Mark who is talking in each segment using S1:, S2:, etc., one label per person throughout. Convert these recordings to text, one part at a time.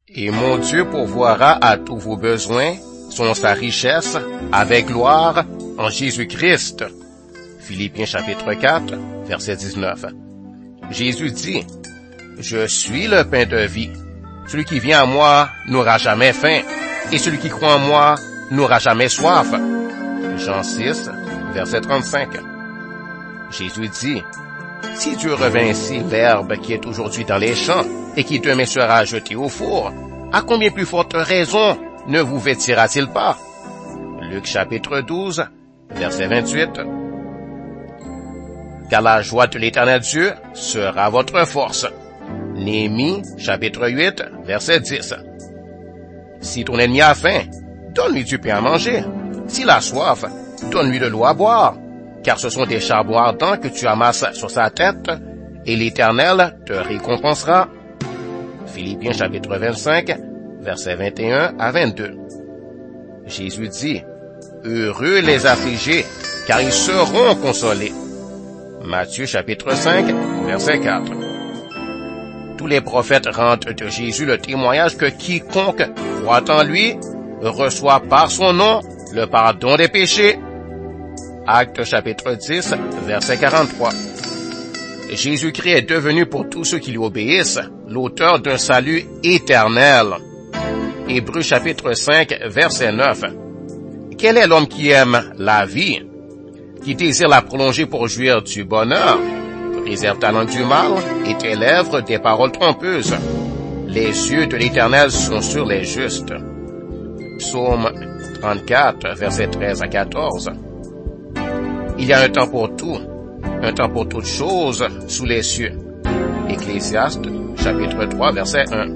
S1: Et mon Dieu pourvoira à tous vos besoins, selon sa richesse, avec gloire, en Jésus-Christ. Philippiens chapitre 4, verset 19. Jésus dit, « Je suis le pain de vie. Celui qui vient à moi n'aura jamais faim, et celui qui croit en moi n'aura jamais soif. » Jean 6, verset 35. Jésus dit, « Si Dieu revint ainsi l'herbe qui est aujourd'hui dans les champs, et qui demain sera jetée au four, à combien plus forte raison ne vous vêtira-t-il pas? » Luc chapitre 12, verset 28. Car la joie de l'Éternel Dieu sera votre force. Néhémie, chapitre 8, verset 10. Si ton ennemi a faim, donne-lui du pain à manger. S'il a soif, donne-lui de l'eau à boire. Car ce sont des charbons ardents que tu amasses sur sa tête, et l'Éternel te récompensera. Philippiens chapitre 25, versets 21 à 22. Jésus dit, « Heureux les affligés, car ils seront consolés. » Matthieu chapitre 5, verset 4. Tous les prophètes rendent de Jésus le témoignage que quiconque croit en lui reçoit par son nom le pardon des péchés. Actes chapitre 10, verset 43. Jésus-Christ est devenu pour tous ceux qui lui obéissent l'auteur d'un salut éternel. Hébreux chapitre 5, verset 9. Quel est l'homme qui aime la vie, qui désire la prolonger pour jouir du bonheur? Préserve ta langue du mal et tes lèvres des paroles trompeuses. Les yeux de l'Éternel sont sur les justes. Psaume 34, versets 13 à 14. Il y a un temps pour tout, un temps pour toutes choses sous les cieux. Ecclésiaste, chapitre 3, verset 1.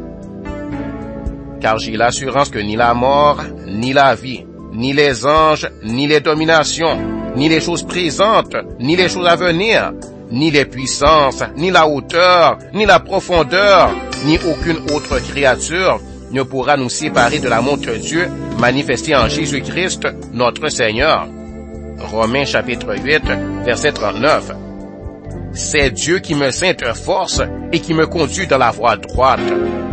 S1: Car j'ai l'assurance que ni la mort, ni la vie, ni les anges, ni les dominations, ni les choses présentes, ni les choses à venir, ni les puissances, ni la hauteur, ni la profondeur, ni aucune autre créature ne pourra nous séparer de l'amour de Dieu manifesté en Jésus-Christ, notre Seigneur. Romains chapitre 8, verset 39. C'est Dieu qui me ceint de force et qui me conduit dans la voie droite.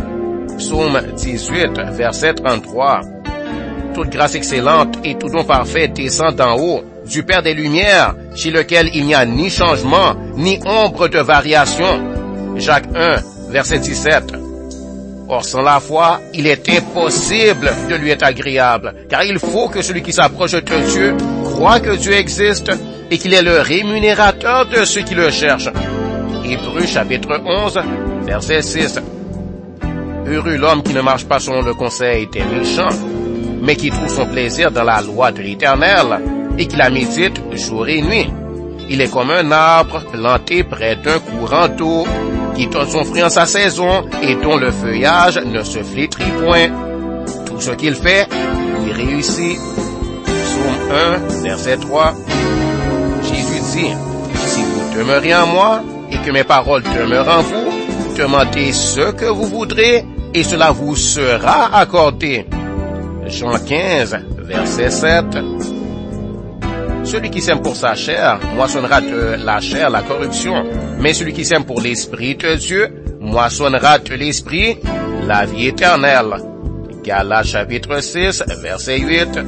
S1: Psaume 18, verset 33. Toute grâce excellente et tout don parfait descend d'en haut, du Père des Lumières, chez lequel il n'y a ni changement, ni ombre de variation. Jacques 1, verset 17. Or, sans la foi, il est impossible de lui être agréable, car il faut que celui qui s'approche de Dieu croit que Dieu existe et qu'il est le rémunérateur de ceux qui le cherchent. Hébreux chapitre 11, verset 6. Heureux l'homme qui ne marche pas selon le conseil des méchants, mais qui trouve son plaisir dans la loi de l'Éternel, et qui la médite jour et nuit. Il est comme un arbre planté près d'un courant d'eau, qui donne son fruit en sa saison, et dont le feuillage ne se flétrit point. Tout ce qu'il fait, il réussit. Psaume 1, verset 3. Jésus dit, « Si vous demeurez en moi, et que mes paroles demeurent en vous, demandez ce que vous voudrez, et cela vous sera accordé. » Jean 15, verset 7. Celui qui sème pour sa chair moissonnera de la chair la corruption, mais celui qui sème pour l'Esprit de Dieu moissonnera de l'Esprit la vie éternelle. Galates chapitre 6, verset 8.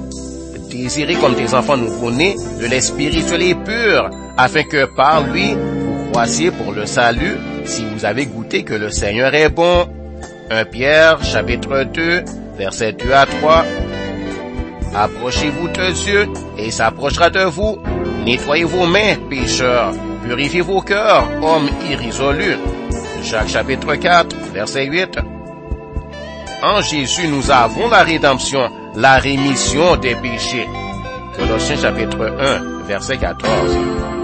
S1: Désirez comme des enfants nouveau-nés le lait spirituel et pur, afin que par lui vous croissiez pour le salut, si vous avez goûté que le Seigneur est bon. 1 Pierre chapitre 2, verset 2 à 3. Approchez-vous de Dieu, et il s'approchera de vous. Nettoyez vos mains, pécheurs. Purifiez vos cœurs, hommes irrésolus. Jacques chapitre 4, verset 8. En Jésus, nous avons la rédemption, la rémission des péchés. Colossiens chapitre 1, verset 14.